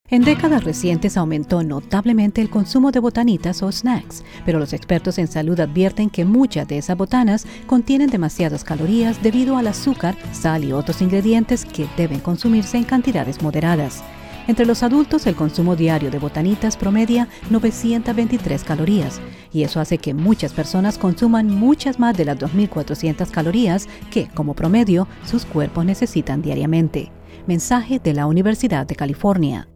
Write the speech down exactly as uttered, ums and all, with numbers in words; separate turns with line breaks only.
En décadas recientes aumentó notablemente el consumo de botanitas o snacks, pero los expertos en salud advierten que muchas de esas botanas contienen demasiadas calorías debido al azúcar, sal y otros ingredientes que deben consumirse en cantidades moderadas. Entre los adultos, el consumo diario de botanitas promedia novecientas veintitrés calorías, y eso hace que muchas personas consuman muchas más de las dos mil cuatrocientas calorías que, como promedio, sus cuerpos necesitan diariamente. Mensaje de la Universidad de California.